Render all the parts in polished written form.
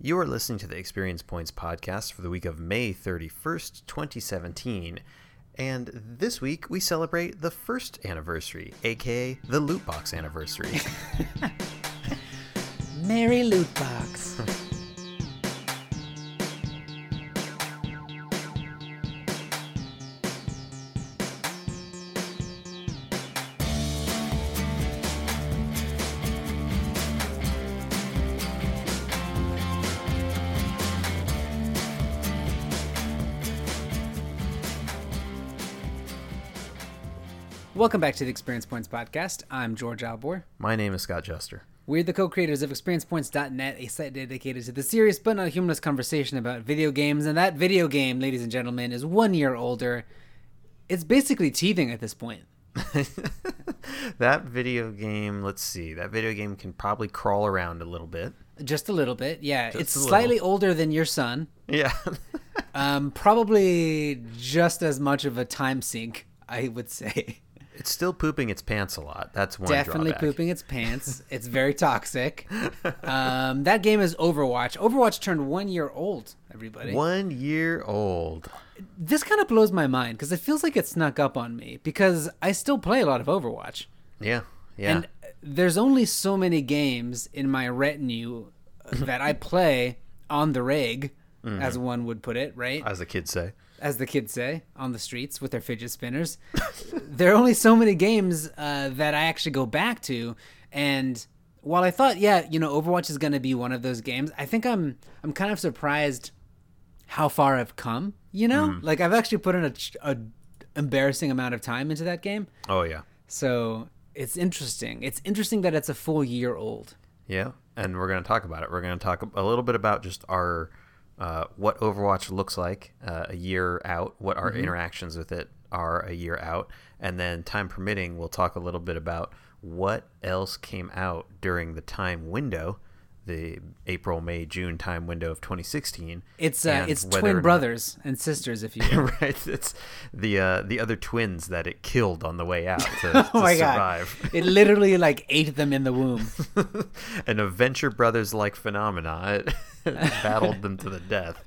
You are listening to the Experience Points podcast for the week of May 31st, 2017. And this week we celebrate the first anniversary, aka the Loot Box anniversary. Merry Loot Box. Welcome back to the Experience Points podcast. I'm George Albor. My name is Scott Juster. We're the co-creators of ExperiencePoints.net, a site dedicated to the serious but not humorless conversation about video games. And that video game, ladies and gentlemen, is 1 year older. It's basically teething at this point. That video game, let's see. That video game can probably crawl around a little bit. Just a little bit, yeah. Just it's a little. Slightly older than your son. Yeah. Probably just as much of a time sink, I would say. It's still pooping its pants a lot. That's one Definitely drawback. pooping its pants. It's very toxic. That game is Overwatch. Overwatch turned 1 year old, everybody. 1 year old. This kind of blows my mind because it feels like it snuck up on me because I still play a lot of Overwatch. Yeah. And there's only so many games in my retinue that I play on the reg, as one would put it, right? As the kids say. As the kids say, on the streets with their fidget spinners. There are only so many games that I actually go back to. And while I thought, Overwatch is going to be one of those games, I think I'm kind of surprised how far I've come, Like, I've actually put in a embarrassing amount of time into that game. Oh, yeah. So it's interesting. It's interesting that it's a full year old. Yeah, and we're going to talk about it. We're going to talk a little bit about just our what Overwatch looks like a year out, what our interactions with it are a year out, and then time permitting, we'll talk a little bit about what else came out during the time window, the April, May, June time window of 2016. It's twin brothers and sisters, if you will. Right, it's the other twins that it killed on the way out to, oh my survive. God. It literally ate them in the womb. An Adventure Brothers-like phenomena. It battled them to the death.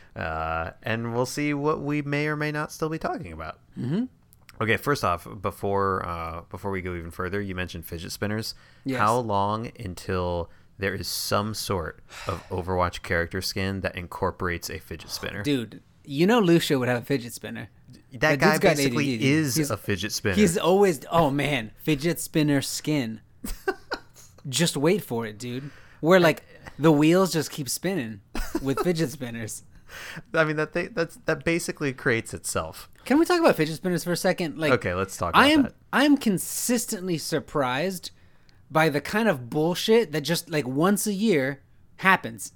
And we'll see what we may or may not still be talking about. Mm-hmm. Okay, first off, before we go even further, you mentioned fidget spinners. Yes. How long until there is some sort of Overwatch character skin that incorporates a fidget spinner? Dude, Lucio would have a fidget spinner. That guy basically is a fidget spinner. He's always, fidget spinner skin. Just wait for it, dude. Where the wheels just keep spinning with fidget spinners. I mean, that basically creates itself. Can we talk about fidget spinners for a second? Okay, let's talk about that. I am consistently surprised by the kind of bullshit that just once a year happens.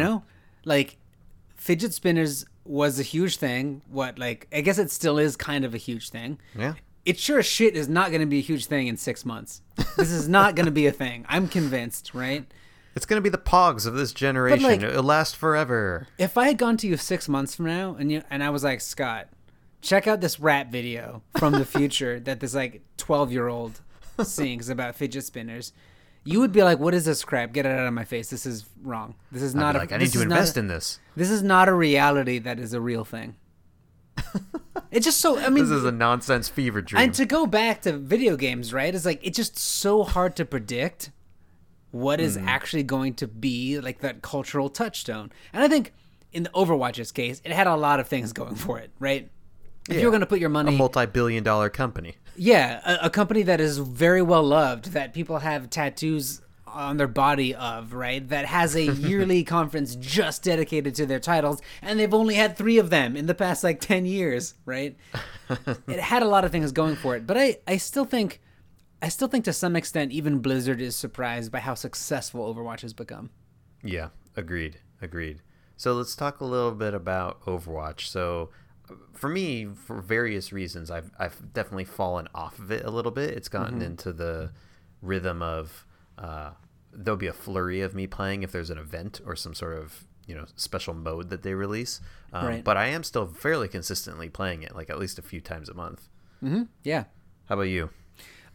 Fidget spinners was a huge thing. I guess it still is kind of a huge thing. Yeah. It sure as shit is not going to be a huge thing in 6 months. This is not going to be a thing. I'm convinced, right? It's going to be the Pogs of this generation. It'll last forever. If I had gone to you 6 months from now and I was like, Scott, check out this rap video from the future that this 12-year-old sings about fidget spinners, you would be like, what is this crap? Get it out of my face. This is wrong. This is not I need to invest in this. This is not a reality that is a real thing. It's just so, this is a nonsense fever dream. And to go back to video games, right? It's it's just so hard to predict what is actually going to be that cultural touchstone. And I think in the Overwatch's case, it had a lot of things going for it, right? If you're going to put your money... A multi-billion-dollar company. Yeah, a company that is very well loved, that people have tattoos on their body of, right? That has a yearly conference just dedicated to their titles, and they've only had 3 of them in the past 10 years, right? It had a lot of things going for it, but I still think to some extent even Blizzard is surprised by how successful Overwatch has become. Yeah, agreed. So let's talk a little bit about Overwatch. So for me, for various reasons, I've definitely fallen off of it a little bit. It's gotten into the rhythm of there'll be a flurry of me playing if there's an event or some sort of special mode that they release. Right. But I am still fairly consistently playing it, at least a few times a month. Mm-hmm. Yeah. How about you?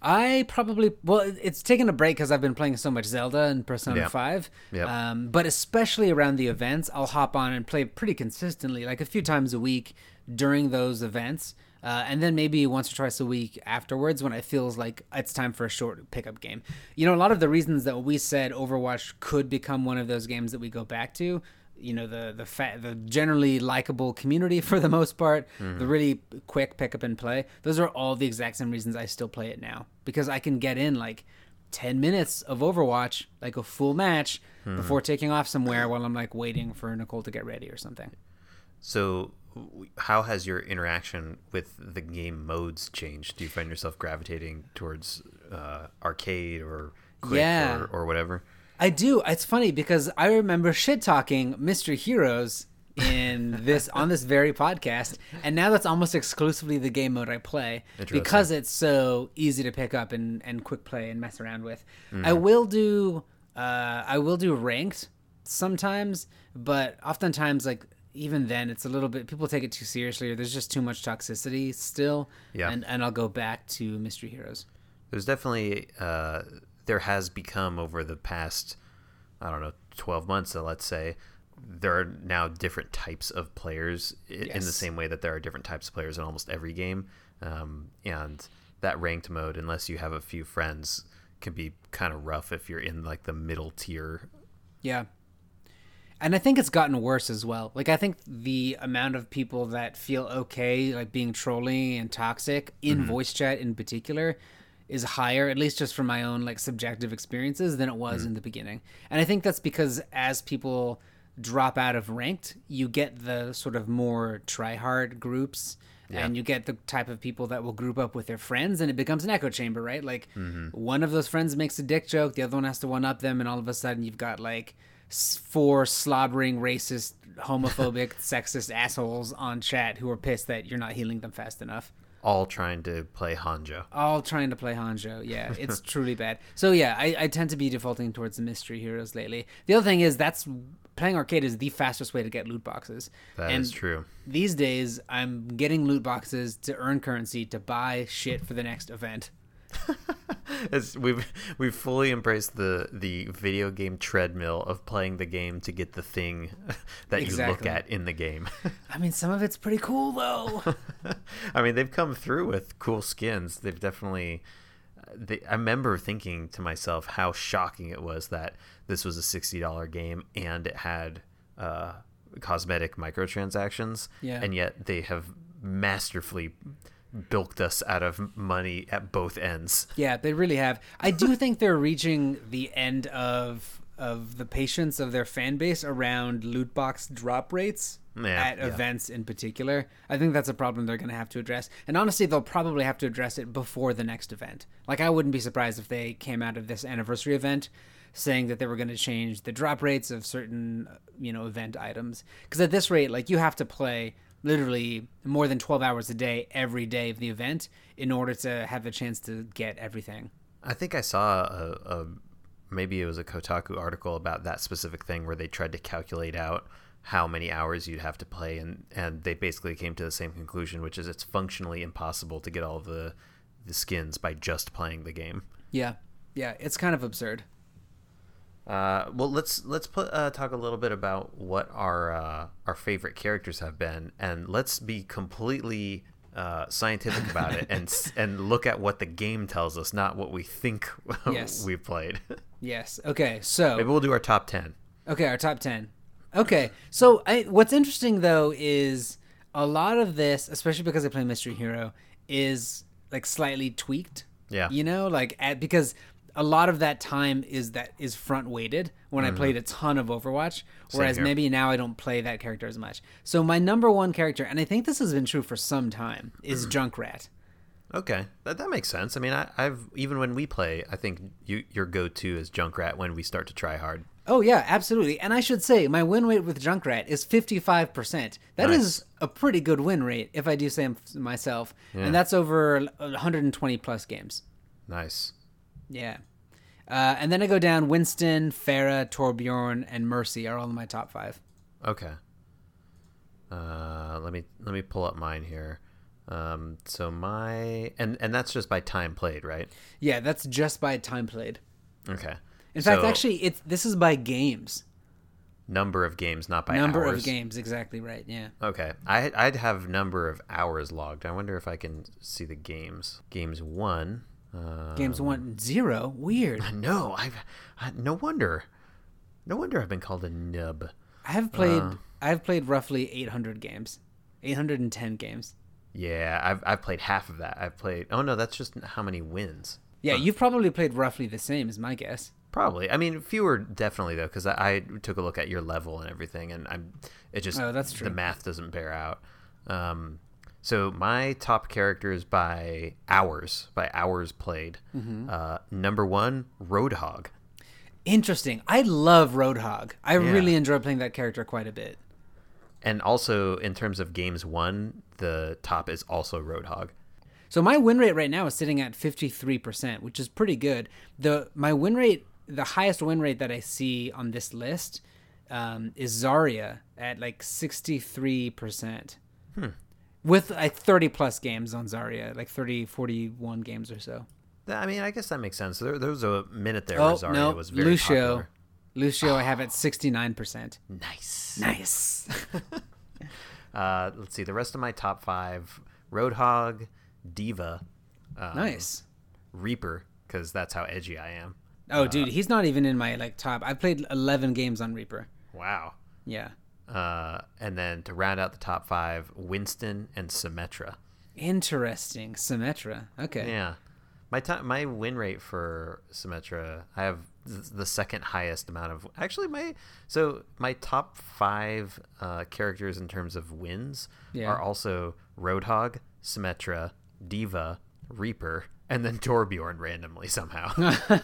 I probably it's taken a break because I've been playing so much Zelda and Persona 5. Yep. But especially around the events, I'll hop on and play pretty consistently, like a few times a week during those events, and then maybe once or twice a week afterwards when it feels like it's time for a short pickup game. You know, a lot of the reasons that we said Overwatch could become one of those games that we go back to. You know, the generally likable community for the most part, the really quick pick up and play. Those are all the exact same reasons I still play it now, because I can get in like 10 minutes of Overwatch, like a full match, before taking off somewhere while I'm like waiting for Nicole to get ready or something. So how has your interaction with the game modes changed? Do you find yourself gravitating towards arcade or quick or whatever? I do. It's funny because I remember shit talking Mystery Heroes on this very podcast, and now that's almost exclusively the game mode I play because it's so easy to pick up and quick play and mess around with. I will do ranked sometimes, but oftentimes like even then it's a little bit, people take it too seriously or there's just too much toxicity still. Yeah. And I'll go back to Mystery Heroes. There's definitely there has become over the past, I don't know, 12 months, let's say, there are now different types of players in the same way that there are different types of players in almost every game. And that ranked mode, unless you have a few friends, can be kind of rough if you're in like the middle tier. Yeah. And I think it's gotten worse as well. Like, I think the amount of people that feel okay, like being trolling and toxic in voice chat in particular, is higher, at least just from my own like subjective experiences, than it was in the beginning. And I think that's because as people drop out of ranked, you get the sort of more try-hard groups, and you get the type of people that will group up with their friends, and it becomes an echo chamber, right? Like one of those friends makes a dick joke, the other one has to one up them, and all of a sudden you've got like 4 slobbering, racist, homophobic, sexist assholes on chat who are pissed that you're not healing them fast enough. All trying to play Hanjo. Yeah. It's truly bad. So yeah, I tend to be defaulting towards the Mystery Heroes lately. The other thing is that's playing arcade is the fastest way to get loot boxes. That is true. These days, I'm getting loot boxes to earn currency to buy shit for the next event. We've fully embraced the video game treadmill of playing the game to get the thing that you look at in the game. I mean, some of it's pretty cool though. I mean, they've come through with cool skins. They've definitely. I remember thinking to myself how shocking it was that this was a $60 game and it had cosmetic microtransactions, and yet they have masterfully bilked us out of money at both ends. Yeah, they really have. I do think they're reaching the end of the patience of their fan base around loot box drop rates at events in particular. I think that's a problem they're going to have to address. And honestly, they'll probably have to address it before the next event. Like, I wouldn't be surprised if they came out of this anniversary event saying that they were going to change the drop rates of certain, event items. Because at this rate, like, you have to play literally more than 12 hours a day every day of the event in order to have a chance to get everything. I think I saw maybe it was a Kotaku article about that specific thing where they tried to calculate out how many hours you'd have to play, and they basically came to the same conclusion, which is it's functionally impossible to get all the skins by just playing the game. Yeah, it's kind of absurd. Well, let's talk a little bit about what our favorite characters have been, and let's be completely scientific about it, and look at what the game tells us, not what we think we've played. Yes. Okay. So maybe we'll do our top 10. Okay, our top 10. Okay. So what's interesting though is a lot of this, especially because I play Mystery Hero, is like slightly tweaked. Yeah. Because a lot of that time is front weighted when I played a ton of Overwatch, whereas maybe now I don't play that character as much. So my number one character, and I think this has been true for some time, is Junkrat. Okay, that makes sense. I mean, I've even when we play, I think your go-to is Junkrat when we start to try hard. Oh yeah, absolutely. And I should say my win rate with Junkrat is 55%. That is a pretty good win rate, if I do say myself. Yeah. And that's over 120 plus games. Nice. Yeah. And then I go down Winston, Pharah, Torbjorn, and Mercy are all in my top 5. Okay. Let me pull up mine here. So and that's just by time played, right? Yeah, that's just by time played. Okay. In fact, So, actually, this is by games. number of games, not by Number hours. of games, exactly right. Yeah. Okay. I'd have number of hours logged. I wonder if I can see the games. Games won. Games 1-0. Weird. No, no wonder. No wonder I've been called a nub. I've played roughly 800 games. 810 games. Yeah, I've played half of that. I've played. Oh no, that's just how many wins. Yeah, you've probably played roughly the same, is my guess. Probably. I mean, fewer definitely though, because I took a look at your level and everything, and That's true. The math doesn't bear out. So my top characters by hours played. Number 1, Roadhog. Interesting. I love Roadhog. I really enjoy playing that character quite a bit. And also in terms of games won, the top is also Roadhog. So my win rate right now is sitting at 53%, which is pretty good. The highest win rate that I see on this list is Zarya at like 63%. With like 30 plus games on Zarya, like 30, 41 games or so. I mean, I guess that makes sense. There was a minute there where Zarya was very Lucio. popular. Lucio, I have at 69%. Nice. Let's see. The rest of my top 5: Roadhog, Diva, Nice. Reaper, because that's how edgy I am. Oh, dude, he's not even in my like top. I played 11 games on Reaper. Wow. Yeah. And then to round out the top 5, Winston and Symmetra. Interesting. Symmetra. Okay. Yeah. My win rate for Symmetra, I have the second highest amount of my top 5 characters in terms of wins are also Roadhog, Symmetra, Diva, Reaper, and then Torbjorn randomly somehow.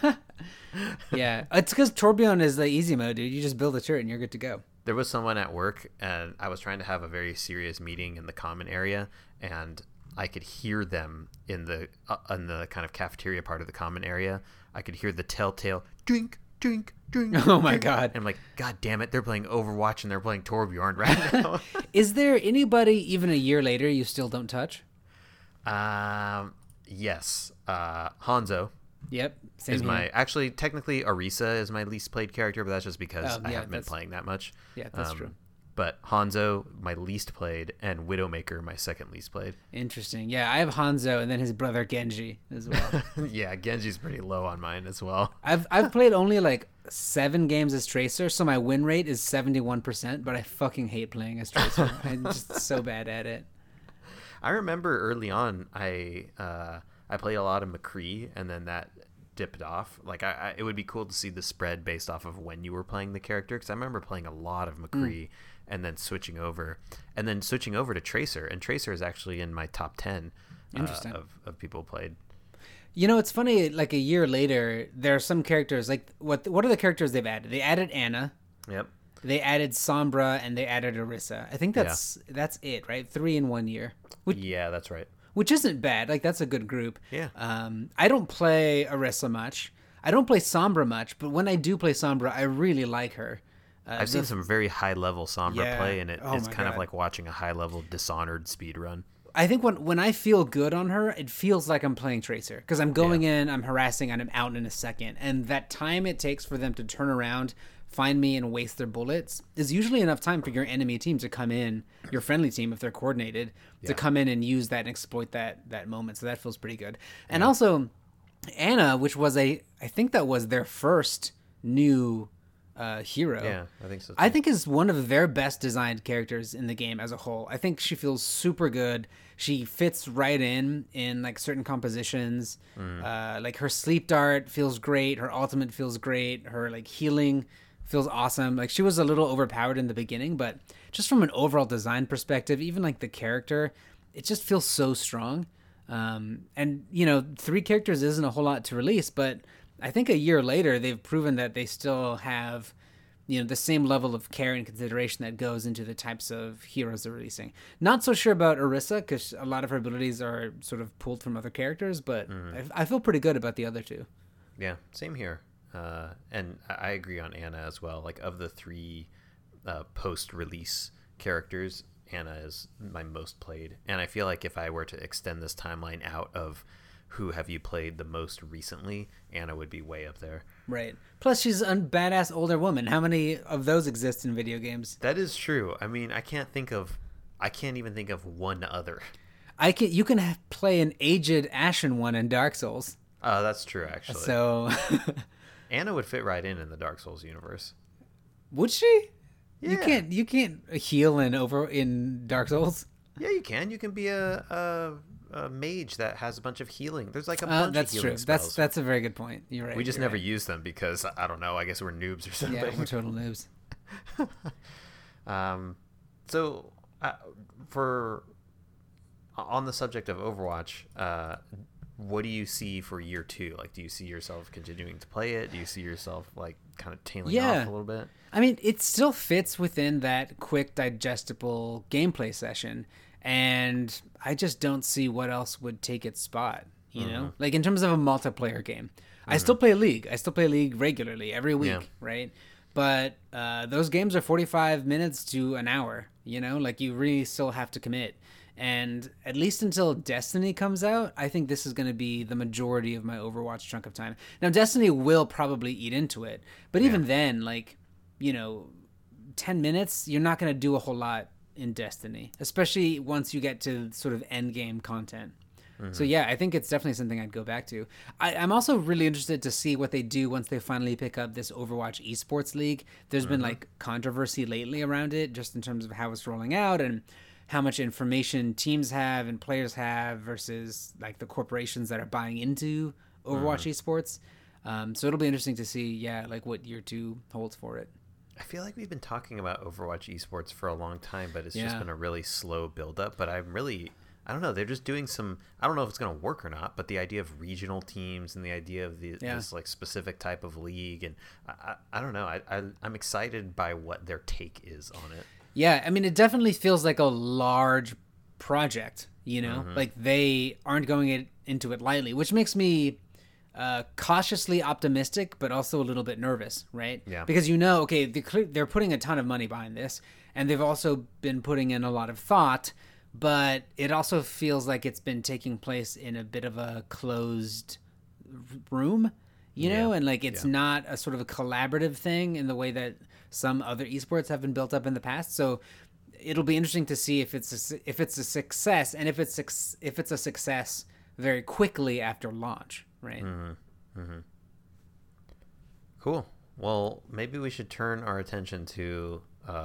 Yeah, it's because Torbjorn is the easy mode, dude. You just build a turret and you're good to go. There was someone at work, and I was trying to have a very serious meeting in the common area, and I could hear them in the kind of cafeteria part of the common area. I could hear the telltale drink, drink, drink. Oh my drink. god! And I'm like, God damn it! They're playing Overwatch and they're playing Torbjorn right now. Is there anybody even a year later you still don't touch? Yes. Hanzo. Yep. Same Is here. actually technically Orisa is my least played character, but that's just because I haven't been playing that much. Yeah, that's true. But Hanzo, my least played, and Widowmaker, my second least played. Interesting. Yeah, I have Hanzo and then his brother Genji as well. Yeah, Genji's pretty low on mine as well. I've played only like 7 games as Tracer, so my win rate is 71%, but I fucking hate playing as Tracer. I'm just so bad at it. I remember early on, I played a lot of McCree, and then that dipped off. Like, it would be cool to see the spread based off of when you were playing the character, because I remember playing a lot of McCree and then switching over to Tracer, and Tracer is actually in my top 10 of people played. You know, it's funny, like a year later, there are some characters, like, what are the characters they've added? They added Ana. Yep. They added Sombra, and they added Orisa. I think that's it, right? 3 in 1 year. Yeah, that's right. Which isn't bad. Like, that's a good group. Yeah. I don't play Orisa much. I don't play Sombra much, but when I do play Sombra, I really like her. I've seen some very high-level Sombra play, and it's kind God. of like watching a high-level Dishonored speedrun. I think when I feel good on her, it feels like I'm playing Tracer. Because I'm going in, I'm harassing, and I'm out in a second. And that time it takes for them to turn around, find me, and waste their bullets is usually enough time for your enemy team to come in, your friendly team, if they're coordinated, to come in and use that and exploit that moment. So that feels pretty good. And also, Ana, which was I think that was their first new hero. Yeah, I think so too. I think is one of their best designed characters in the game as a whole. I think she feels super good. She fits right in like certain compositions. Like her sleep dart feels great. Her ultimate feels great. Her like healing feels awesome. Like she was a little overpowered in the beginning, but just from an overall design perspective, even like the character, it just feels so strong. And you know, 3 characters isn't a whole lot to release, but I think a year later they've proven that they still have, you know, the same level of care and consideration that goes into the types of heroes they're releasing. Not so sure about Orisa because a lot of her abilities are sort of pulled from other characters, but I feel pretty good about the other 2. Yeah, same here. And I agree on Ana as well. Like of the 3 post-release characters, Anna is my most played. And I feel like if I were to extend this timeline out of who have you played the most recently, Anna would be way up there. Right. Plus, she's a badass older woman. How many of those exist in video games? That is true. I mean, I can't even think of one other. You can play an aged Ashen one in Dark Souls. Oh, that's true, actually. So Anna would fit right in the Dark Souls universe. Would she? Yeah. You can't heal in Dark Souls. Yeah, you can. You can be a mage that has a bunch of healing. There's like a bunch That's of healing true. spells. That's a very good point. You're right. We just never use them because, I don't know, I guess we're noobs or something. Yeah, we're total noobs. So, on the subject of Overwatch, what do you see for year 2? Like, do you see yourself continuing to play it? Do you see yourself, like, kind of tailing off a little bit? I mean, it still fits within that quick, digestible gameplay session, and I just don't see what else would take its spot, you know? Like, in terms of a multiplayer game. I still play League. I still play League regularly, every week, right? But those games are 45 minutes to an hour, you know? Like, you really still have to commit. And at least until Destiny comes out, I think this is going to be the majority of my Overwatch chunk of time. Now, Destiny will probably eat into it. But even then, like, 10 minutes, you're not going to do a whole lot in Destiny, especially once you get to sort of end game content. So yeah, I think it's definitely something I'd go back to. I'm also really interested to see what they do once they finally pick up this Overwatch esports league. There's been like controversy lately around it, just in terms of how it's rolling out and how much information teams have and players have versus like the corporations that are buying into Overwatch esports. So it'll be interesting to see, like what year 2 holds for it. I feel like we've been talking about Overwatch esports for a long time, but it's just been a really slow build-up. But I don't know. They're just doing some. I don't know if it's going to work or not. But the idea of regional teams and the idea of this like specific type of league, and I don't know. I'm excited by what their take is on it. Yeah, I mean, it definitely feels like a large project. Like they aren't going into it lightly, which makes me cautiously optimistic, but also a little bit nervous, right? Yeah. Because okay, they're putting a ton of money behind this, and they've also been putting in a lot of thought. But it also feels like it's been taking place in a bit of a closed room, and like it's not a sort of a collaborative thing in the way that some other esports have been built up in the past. So it'll be interesting to see if it's a success, and if it's a success very quickly after launch, right? Cool. Well, maybe we should turn our attention to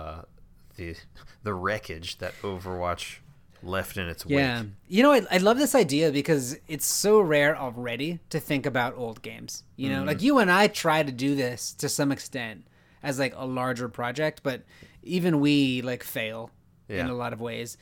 the wreckage that Overwatch left in its wake. I love this idea because it's so rare already to think about old games. Like you and I try to do this to some extent as like a larger project, but even we like fail in a lot of ways.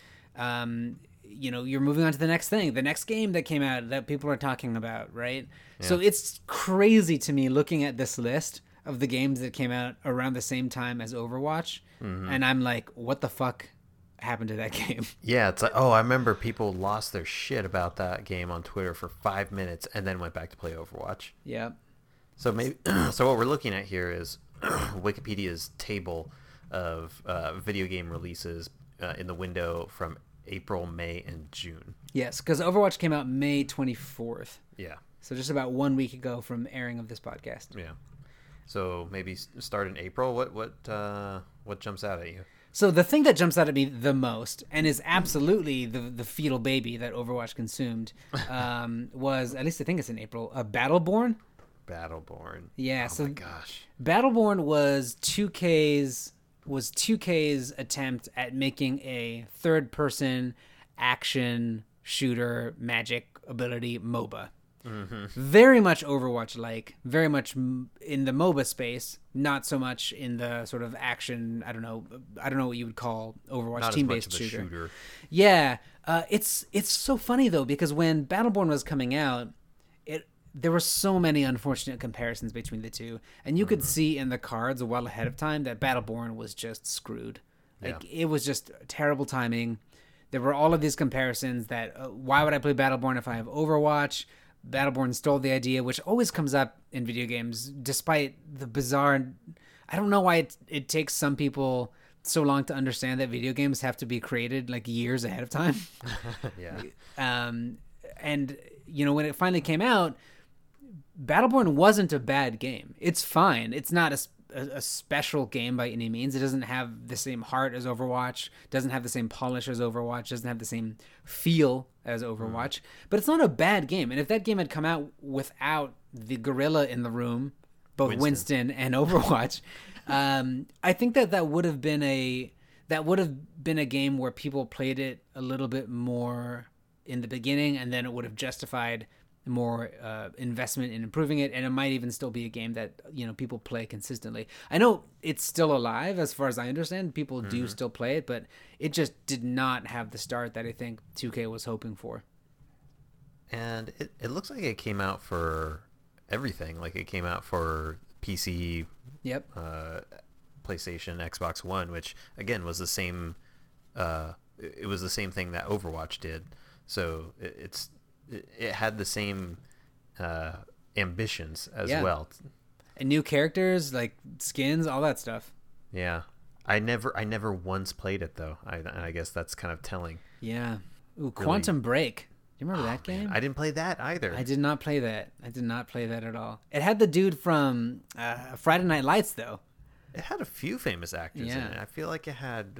You're moving on to the next thing, the next game that came out that people are talking about, right? So it's crazy to me looking at this list of the games that came out around the same time as Overwatch, and I'm like, what the fuck happened to that game? Yeah, it's like, I remember people lost their shit about that game on Twitter for 5 minutes and then went back to play Overwatch. Yeah. So so what we're looking at here is Wikipedia's table of video game releases in the window from April, May, and June. Yes, because Overwatch came out May 24th. Yeah. So just about 1 week ago from airing of this podcast. Yeah. So maybe start in April. What jumps out at you? So the thing that jumps out at me the most, and is absolutely the fetal baby that Overwatch consumed, was, at least I think it's in April, Battleborn. Battleborn. Yeah. Oh my gosh. Battleborn was 2K's attempt at making a third-person action shooter magic ability MOBA. Very much Overwatch-like, very much in the MOBA space, not so much in the sort of action. I don't know what you would call Overwatch not team-based as much of a shooter. Yeah, it's so funny though, because when Battleborn was coming out, there were so many unfortunate comparisons between the two, and you could see in the cards well ahead of time that Battleborn was just screwed. Like it was just terrible timing. There were all of these comparisons that why would I play Battleborn if I have Overwatch? Battleborn stole the idea, which always comes up in video games, despite the bizarre. I don't know why it takes some people so long to understand that video games have to be created like years ahead of time. Yeah. And when it finally came out, Battleborn wasn't a bad game. It's fine. It's not a special game by any means. It doesn't have the same heart as Overwatch, doesn't have the same polish as Overwatch, doesn't have the same feel as Overwatch, but it's not a bad game. And if that game had come out without the gorilla in the room, both Winston and Overwatch, I think that would have been a game where people played it a little bit more in the beginning, and then it would have justified more investment in improving it, and it might even still be a game that people play consistently. I know it's still alive as far as I understand. People do still play it, but it just did not have the start that I think 2K was hoping for. And it looks like it came out for everything. Like it came out for PC, yep, PlayStation, Xbox One, which again was the same. It was the same thing that Overwatch did. So it had the same ambitions as well, and new characters, like skins, all that stuff. Yeah, I never once played it though. I guess that's kind of telling. Yeah. Ooh, Quantum Break. Do you remember that game? Man, I didn't play that either. I did not play that. I did not play that at all. It had the dude from Friday Night Lights though. It had a few famous actors in it. I feel like it had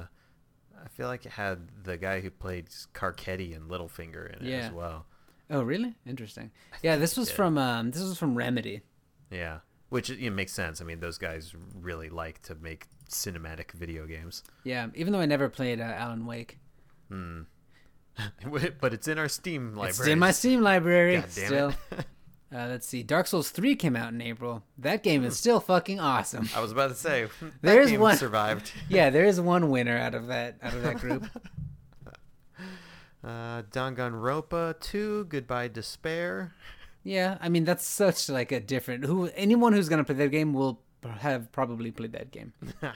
the guy who played Carcetti and Littlefinger in it as well. Oh, really? Interesting. Yeah, this was from Remedy. Yeah, which makes sense. I mean, those guys really like to make cinematic video games. Yeah, even though I never played Alan Wake. But it's in our Steam library. It's in my Steam library. God damn still. it. Let's see. Dark Souls 3 came out in April. That game is still fucking awesome. I was about to say there's game one survived. Yeah, there is one winner out of that group. Danganronpa 2, Goodbye Despair. Yeah, I mean that's such like a different. Anyone who's gonna play that game will have probably played that game.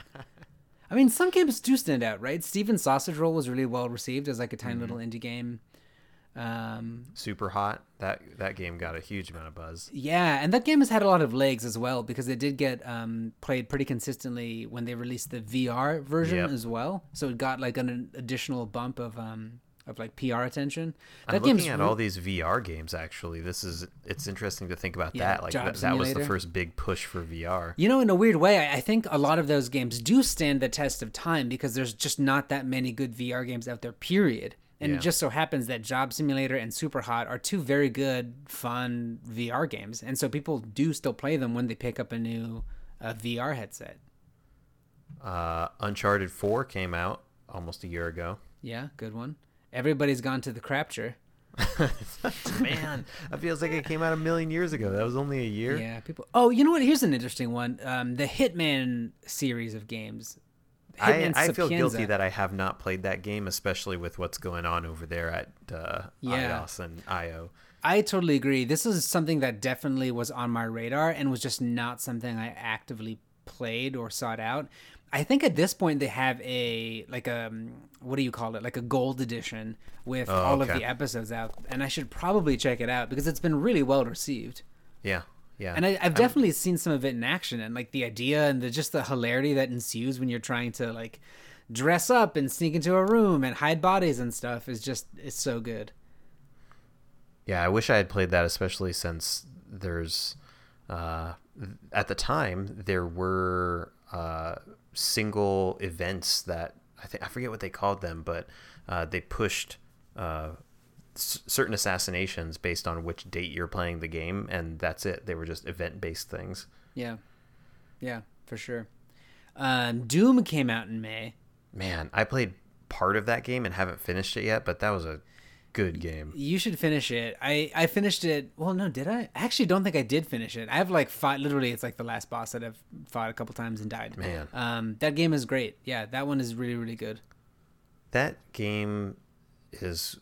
I mean, some games do stand out, right? Steven Sausage Roll was really well received as like a tiny little indie game. Super Hot. That game got a huge amount of buzz. Yeah, and that game has had a lot of legs as well because it did get played pretty consistently when they released the VR version as well. So it got like an additional bump of like PR attention. I'm looking at all these VR games actually. It's interesting to think about that. Like that was the first big push for VR. In a weird way, I think a lot of those games do stand the test of time because there's just not that many good VR games out there, period. And it just so happens that Job Simulator and Super Hot are two very good, fun VR games. And so people do still play them when they pick up a new VR headset. Uncharted 4 came out almost a year ago. Yeah, good one. Everybody's gone to the Crapture. Man, that feels like it came out a million years ago. That was only a year. Yeah, people. Oh, you know what? Here's an interesting one. The Hitman series of games. I feel guilty that I have not played that game, especially with what's going on over there at iOS and IO. I totally agree. This is something that definitely was on my radar and was just not something I actively played or sought out. I think at this point they have what do you call it? Like a gold edition with all of the episodes out, and I should probably check it out because it's been really well received. Yeah. Yeah. And I've definitely seen some of it in action, and like the idea and just the hilarity that ensues when you're trying to like dress up and sneak into a room and hide bodies and stuff it's so good. Yeah, I wish I had played that, especially since there's at the time there were single events that I forget what they called them, but they pushed certain assassinations based on which date you're playing the game, and that's it. They were just event-based things. Yeah, for sure. Doom came out in May. Man, I played part of that game and haven't finished it yet, but that was a good game. You should finish it. I finished it. Well, no, did I? I actually don't think I did finish it. I have like fought, literally, it's like the last boss that I've fought a couple times and died. Man. That game is great. Yeah, that one is really, really good. That game is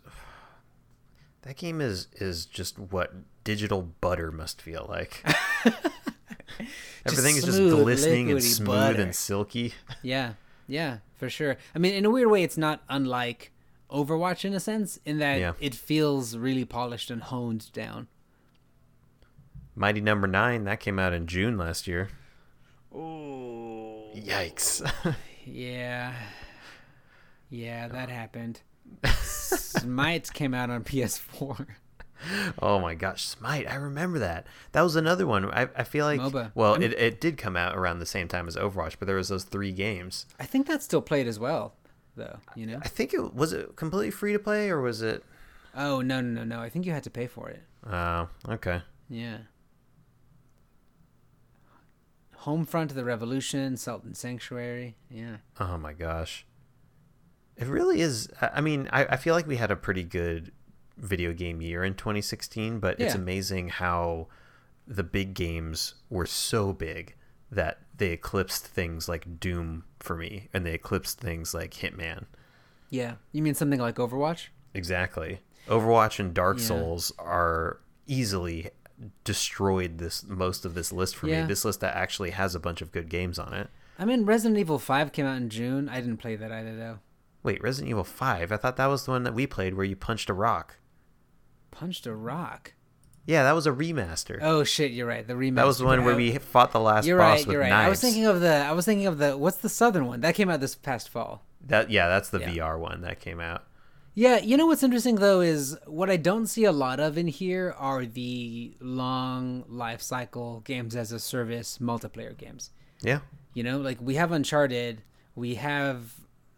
just what digital butter must feel like. Everything is just glistening and smooth butter. And silky. Yeah, for sure. I mean, in a weird way, it's not unlike Overwatch in a sense, in that it feels really polished and honed down. Mighty Number 9, that came out in June last year. Oh, yikes! Yeah. Yeah, that happened. Smite came out on PS4. Oh my gosh, Smite! I remember that. That was another one. I feel like MOBA. well, it did come out around the same time as Overwatch, but there was those 3 games. I think that's still played as well, though. You know? I think it was it completely free to play or was it? Oh no! I think you had to pay for it. Oh, okay. Yeah. Homefront of the Revolution, Sultan Sanctuary. Yeah. Oh my gosh. It really is. I mean, I feel like we had a pretty good video game year in 2016, but it's Yeah. amazing how the big games were so big that they eclipsed things like Doom for me, and they eclipsed things like Hitman. Yeah. You mean something like Overwatch? Exactly. Overwatch and Dark Yeah. Souls are easily destroyed most of this list for me. Yeah. This list that actually has a bunch of good games on it. I mean, Resident Evil 5 came out in June. I didn't play that either, though. Wait, Resident Evil 5? I thought that was the one that we played where you punched a rock. Punched a rock. Yeah, that was a remaster. Oh shit, you're right. The remaster. That was the one where we fought the last You're boss right. with You're right. knives. I was thinking of the. What's the southern one that came out this past fall? That's the Yeah. VR one that came out. Yeah, you know what's interesting though is what I don't see a lot of in here are the long life cycle games as a service multiplayer games. Yeah. You know, like we have Uncharted, we have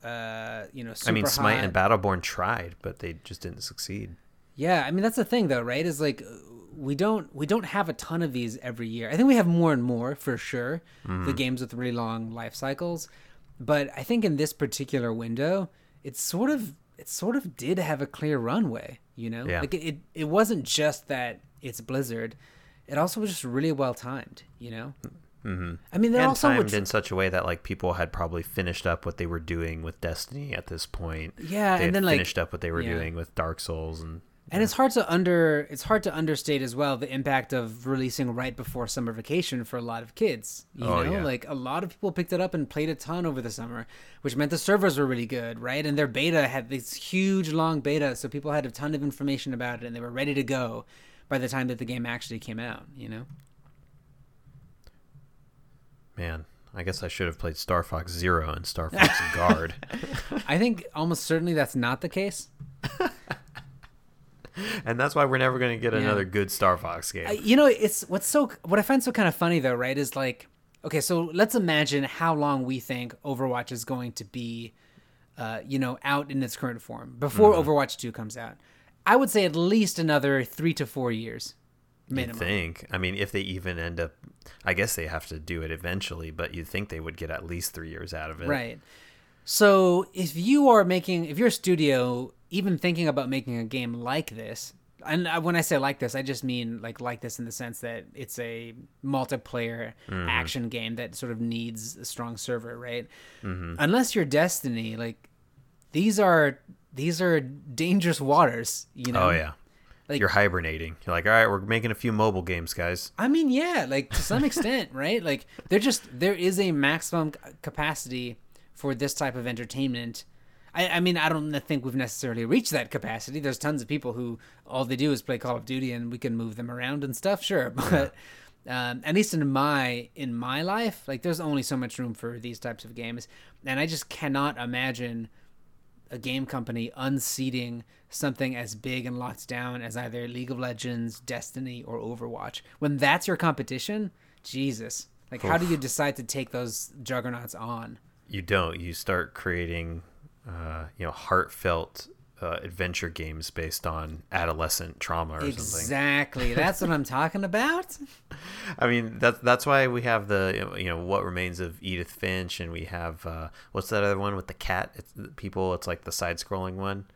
Super I mean, Smite Hot. and Battleborn tried, but they just didn't succeed. Yeah, I mean that's the thing though, right? Is like we don't have a ton of these every year. I think we have more and more for sure. The games with really long life cycles, but I think in this particular window, it sort of did have a clear runway. You know, Yeah. like it wasn't just that it's Blizzard. It also was just really well timed. You know. Mm-hmm. I mean, they're And also timed in such a way that like people had probably finished up what they were doing with Destiny at this point. Yeah, they and had then, like, finished up what they were yeah. doing with Dark Souls And it's hard to understate as well the impact of releasing right before summer vacation for a lot of kids. You know, yeah. like a lot of people picked it up and played a ton over the summer, which meant the servers were really good, right? And their beta had this huge long beta, so people had a ton of information about it and they were ready to go by the time that the game actually came out, you know? Man, I guess I should have played Star Fox Zero and Star Fox Guard. I think almost certainly that's not the case. And that's why we're never going to get Yeah. another good Star Fox game. You know, it's what I find so kind of funny though, right? Is like, okay, so let's imagine how long we think Overwatch is going to be, out in its current form before Overwatch 2 comes out. I would say at least another 3 to 4 years, You'd minimum. think. I mean, if they even end up, I guess they have to do it eventually, but you'd think they would get at least 3 years out of it. Right. So if you're a studio even thinking about making a game like this, and when I say like this, I just mean like this in the sense that it's a multiplayer action game that sort of needs a strong server, right? Mm-hmm. Unless you're Destiny, like these are dangerous waters, you know? Oh, yeah. Like, You're hibernating. You're like, all right, we're making a few mobile games, guys. I mean, yeah, like to some extent, right? Like there is a maximum capacity for this type of entertainment. I mean, I don't think we've necessarily reached that capacity. There's tons of people who all they do is play Call of Duty, and we can move them around and stuff, sure. But at least in my life, like there's only so much room for these types of games, and I just cannot imagine a game company unseating something as big and locked down as either League of Legends, Destiny, or Overwatch. When that's your competition, Jesus. Like, how do you decide to take those juggernauts on? You don't. You start creating, heartfelt adventure games based on adolescent trauma or something. Exactly. That's what I'm talking about. I mean, that's why we have the What Remains of Edith Finch, and we have what's that other one with the cat? It's like the side-scrolling one.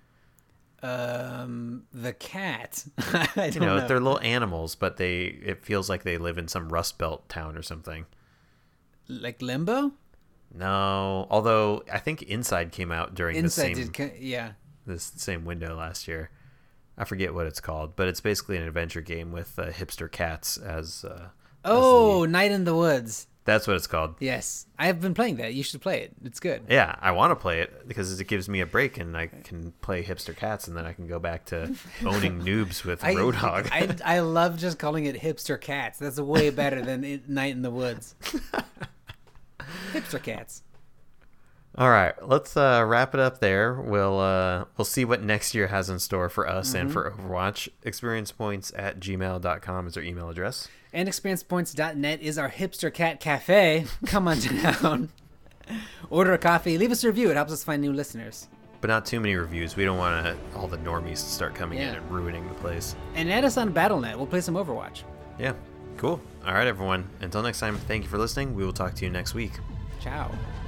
The cat. I don't know. They're little animals, but it feels like they live in some Rust Belt town or something. Like Limbo? No, although I think Inside came out during Inside this same window last year. I forget what it's called, but it's basically an adventure game with hipster cats as Night in the Woods. That's what it's called. Yes, I have been playing that. You should play it. It's good. Yeah, I want to play it because it gives me a break and I can play hipster cats, and then I can go back to owning noobs with Roadhog. I love just calling it hipster cats. That's way better than Night in the Woods. Hipster cats. All right, let's wrap it up there. We'll see what next year has in store for us and for Overwatch. Experiencepoints@gmail.com is our email address. And experiencepoints.net is our hipster cat cafe. Come on down. Order a coffee. Leave us a review. It helps us find new listeners. But not too many reviews. We don't want all the normies to start coming in and ruining the place. And add us on Battle.net. We'll play some Overwatch. Yeah, cool. All right, everyone. Until next time, thank you for listening. We will talk to you next week. Ciao.